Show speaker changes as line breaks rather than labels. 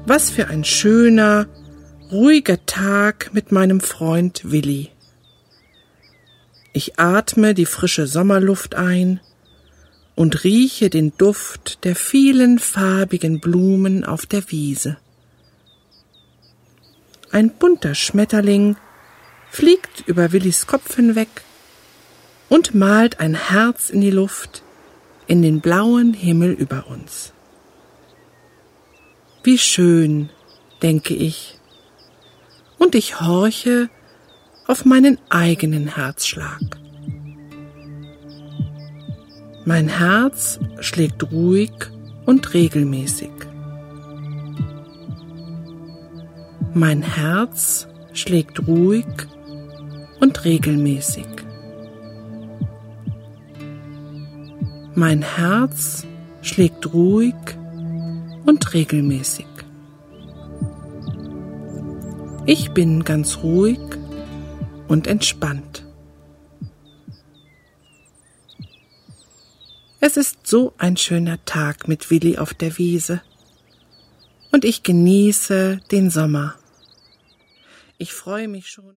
Was für ein schöner, ruhiger Tag mit meinem Freund Willi. Ich atme die frische Sommerluft ein und rieche den Duft der vielen farbigen Blumen auf der Wiese. Ein bunter Schmetterling fliegt über Willis Kopf hinweg und malt ein Herz in die Luft, in den blauen Himmel über uns. Wie schön, denke ich, und ich horche auf meinen eigenen Herzschlag. Mein Herz schlägt ruhig und regelmäßig. Mein Herz schlägt ruhig und regelmäßig. Mein Herz schlägt ruhig und regelmäßig. Ich bin ganz ruhig und entspannt. Es ist so ein schöner Tag mit Willi auf der Wiese und ich genieße den Sommer. Ich freue mich schon.